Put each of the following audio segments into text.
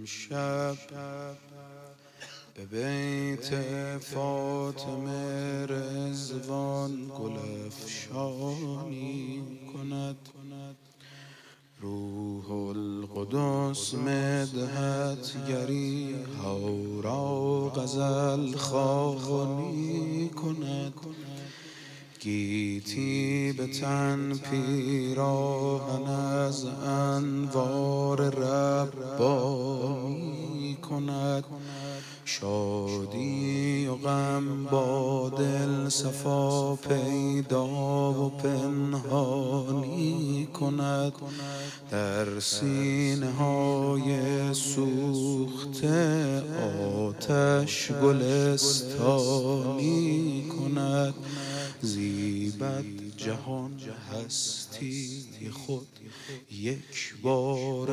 امشب به بیت فاطمه رضوان گل افشانی کند. روح القدس مدحت گری ها را غزل خوانی کند. گیتی به تن پیراهن از انوار ربانی کند. شادی و غم با دل صفا پیدا و پنهانی کند. در سینه های سوخته آتش گلستانی کند. زیبد جهان هستی خود یک بار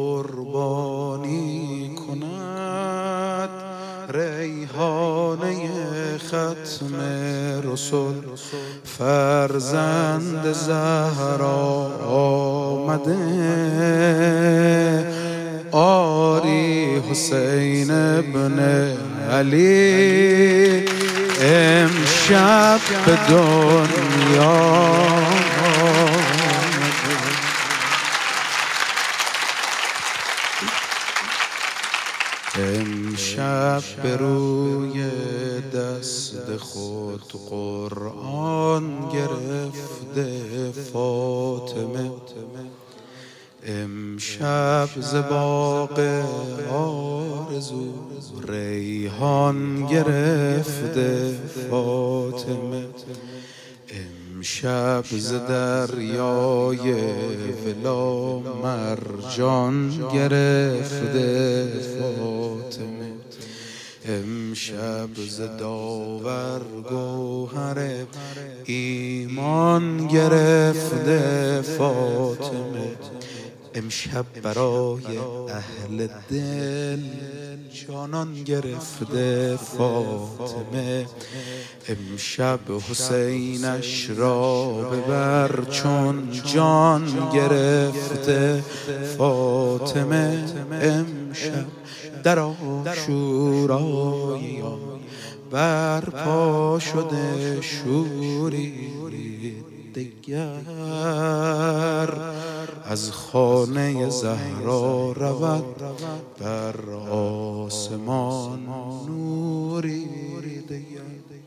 قربانی کند. ریحانه ختم رسل فرزند زهرا آمده. آری حسین ابن علی امشب به دنیا امشب به روی دست خود قرآن گرفته فاطمه. امشب ز باغ آرزو ریحان گرفته فاطمه. امشب ز دریای ولا مرجان گرفته فاطمه. امشب ز داور گوهر ایمان گرفته فاطمه. امشب برای اهل دل جانان گرفته فاطمه. امشب حسینش را ببر چون جان گرفته فاطمه. امشب در عاشورای برپا شده شوری دیگر. از خانه زهرا رود بر آسمان نوری دیگر.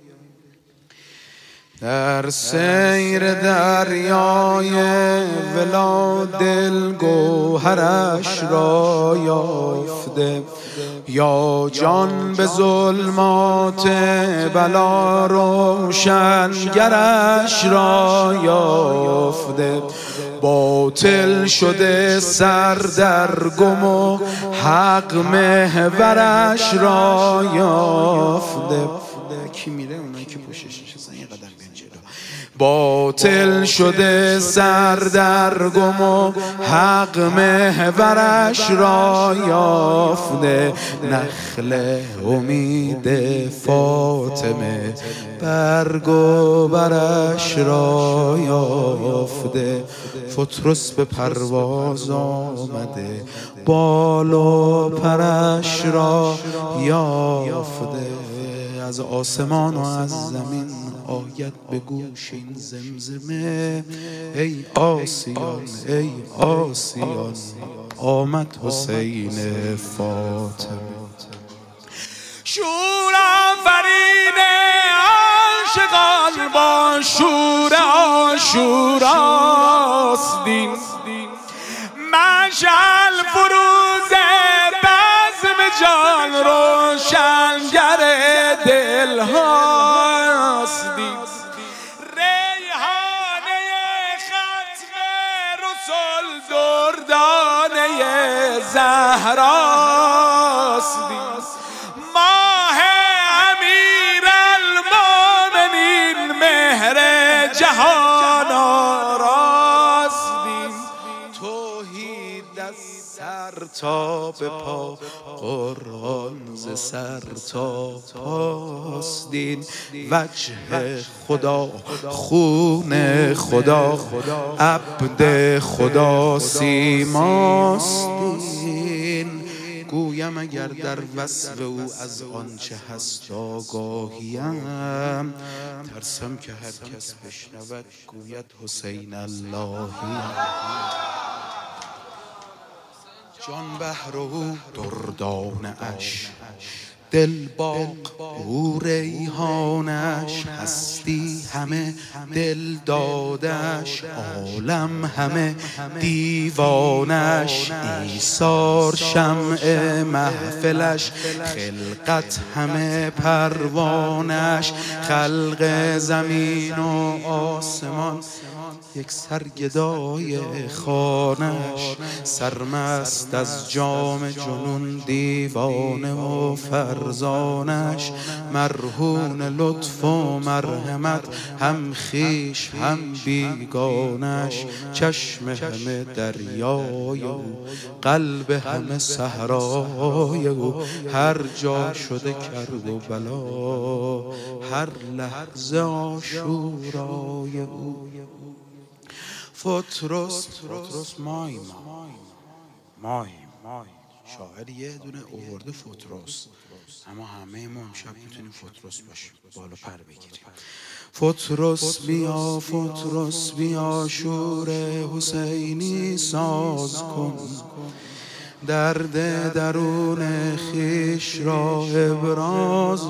در سیر دریای ولا دل گوهرش را یافته. یا جان به ظلمات بلا روشنگرش را یافته. باطل شده سر در گم و حق محورش را یافته. کی میره؟ اونایی که پوشش نشستن یه قدم بیان جلو. باطل شده سر در گم و حق محورش را یافته. نخل امید فاطمه برگ و برش را یافته. فترس به پرواز آمده بال و پرش را یافته. از آسمان و از زمین آید به گوش این زمزمه. ای آسیان ای آسیان آمد حسین فاطمه. شور آفرین عاشقان با شور عاشوراست دین. مشعل فروز بزم جان روشنگر دل هاست دین. ریحانه ختم رسل دردانه زهراست دین. ماه امیرالمومنین مهر جهان آراست دین. توحید از سر تا به پا قرآن ز سر تا پاست دین. وجه خدا خون خدا عبد خدا سیماست دین. گوی گویم اگر در وصف او از آنچه هست آگاهیم، ترسم که هر کس بشنود گوید حسین اللهی. جان بحر او دردانه اش، دل باغ او ریحانش، هستی همه دل دادش، عالم همه دیوانش، ایثار شمع محفلش، خلقت همه پروانش، خلق زمین و آسمان یک سرگدای خانش، سرمست از جام جنون دیوانه و فرزانش، مرهون لطف و مرحمت هم خویش هم بیگانش، چشم همه دریای او، قلب همه صحرای او، هر جا شده کرب و بلا، هر لحظه عاشورای او. فترس مایم شاعر یه دونه آورده فترس، اما همه ما امشب میتونیم فترس باشیم، بالا پر بگیریم. فترس بیا شور حسینی ساز کن، درد درون خویش را ابراز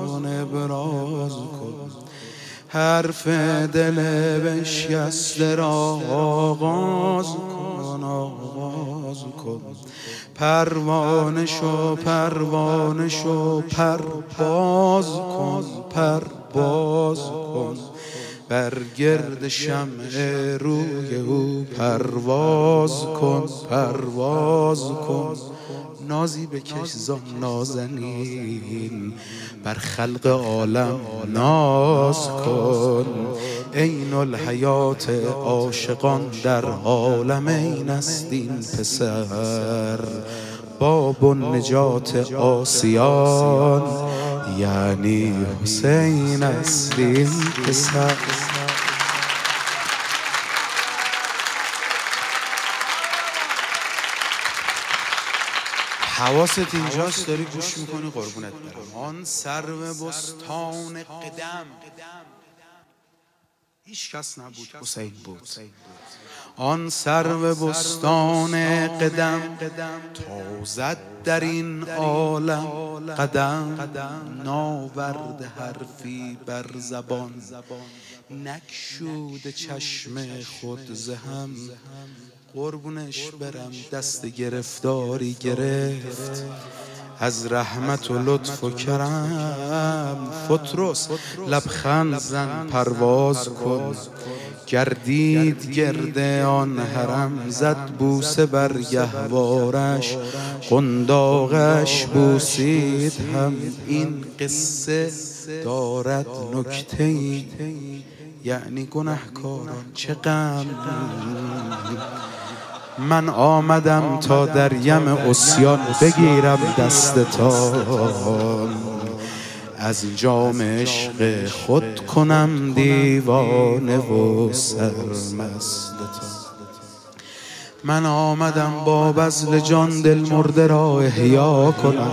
کن، حرف دل بشکسته را آغاز کن، پروانه شو پرواز کن، بر گرد شمع روی او پرواز کن، نازی بکش زان نازنین، بر خلق عالم ناز کن، عین الحیات عاشقان در عالم این است این پسر، باب النجات آسیان یعنی حسین است این پسر. حواست اینجاست، داری گوش میکنی، قربونت برم. آن سرو بستان قدم هیچ کس نبود، حسین بود. آن سرو بستان قدم تازد در این عالم قدم، ناورد حرفی بر زبان، نکشود چشم خود ز هم، قربونش برم دست گرفتاری گرفت از رحمت و لطف و کرم. فترس لبخند زن پرواز کن، گردید گرد آن حرم، زد بوسه بر گهوارش، قنداقش بوسید هم. این قصه دارد نکته‌ای، یعنی گنهکاران چه غم. من آمدم تا در یم عصیان بگیرم دستتان، از جام عشق خود کنم دیوانه و سرمستتان. من آمدم با بذل جان دل مرده را احیا کنم،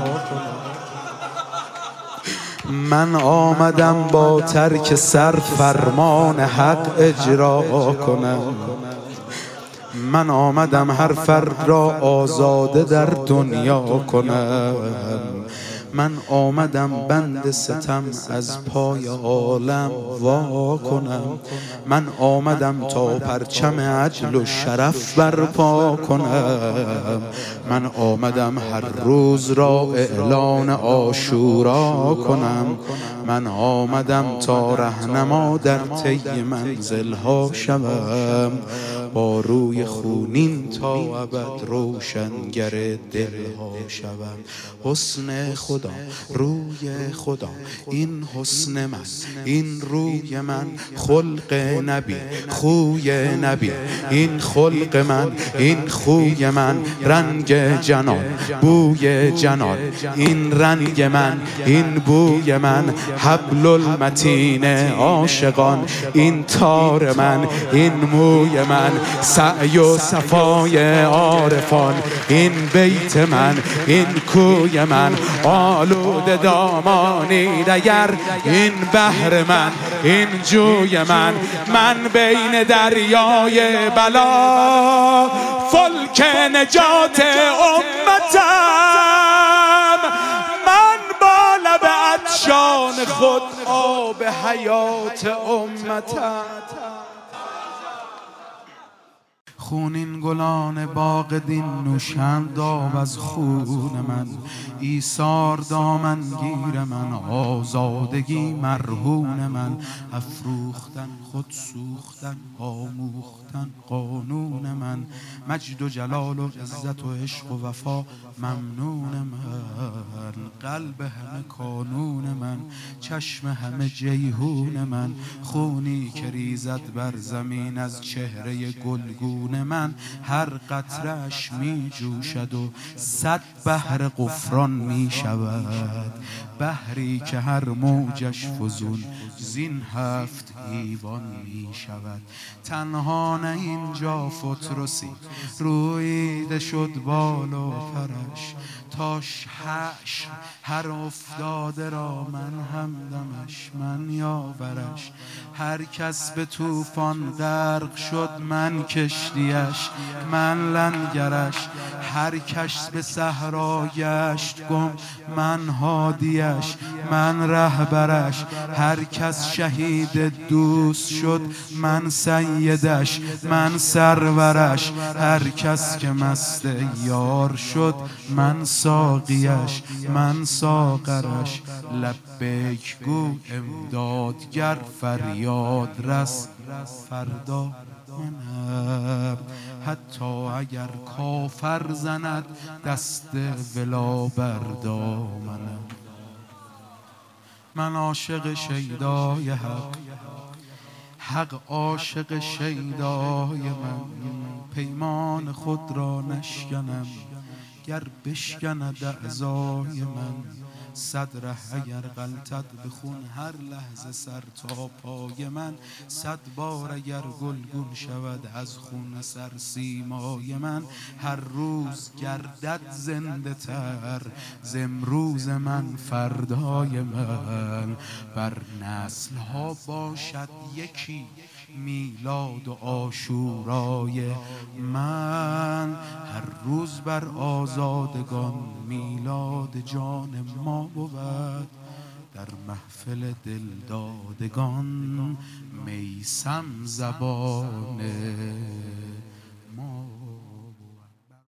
من آمدم با ترک سر فرمان حق اجرا کنم، من آمدم هر فرد را آزاده در دنیا کنم، من آمدم بند ستم از پای عالم وا کنم، من آمدم تا پرچم عدل و شرف برپا کنم، من آمدم هر روز را اعلان عاشورا کنم، من آمدم تا رهنما در طی منزلها شوم، با روی خونین تا ابد روشنگر دلها شوم. حسن خدا، روی خدا، این حسن من، این روی من، خلق نبی، خوی نبی، این خلق من، این خوی من، رنگ جنان، بوی جنان، این رنگ من، این بوی من، حبل المتین عاشقان، این تار من، این موی من، سعی و صفای عارفان. این بیت من، این کوی من، آلوده دامانی دگر. این بحر من، این جوی من، من بین دریای بلا فلک نجات امتم. من با لب عطشان خود آب حیات امتم. خونین گلان باغ دین نوشند آب از خون من. ایثار دامن گیر من، آزادگی مرهون من. افروختن خود سوختن، آموختن قانون من. مجد و جلال و عزت و عشق و وفا ممنون من. قلب همه کانون من، چشم همه جیهون من. خونی که ریزد بر زمین از چهره گلگون من. هر قطره‌اش می جوشد و 100 بحر غفران می شود. بحری که هر موجش فزون زین 7 ایوان می شود. تنها نه اینجا فترسی رویده شد بال و پرش. تاش حشر هر افتاده را من همدمش، من یاورش. هر کس به طوفان غرق شد من کشتیش، من لنگرش. هر کس به صحرا گشت گم من هادیش، من رهبرش. هر کس شهید دوست شد من سیدش، من سرورش. هر کس که مست یار شد من ساقیش، من ساغرش. لبیک گو امدادگر، فریاد رس فردا منم. حتی اگر کافر زند دست ولا بر دامنم. من عاشق شیدای حق، حق عاشق شیدای من. پیمان خود را نشکنم گر بشکند اعضای من. 100 ره اگر غلطد به خون هر لحظه سر تا پای من. 100 بار اگر گلگون شود از خون سر سیمای من. هر روز گردد زنده تر ز امروز من فردای من. بر نسل ها باشد یکی میلاد و عاشورای من. هر روز بر آزادگان میلاد جان ما بود. در محفل دلدادگان میسم زبان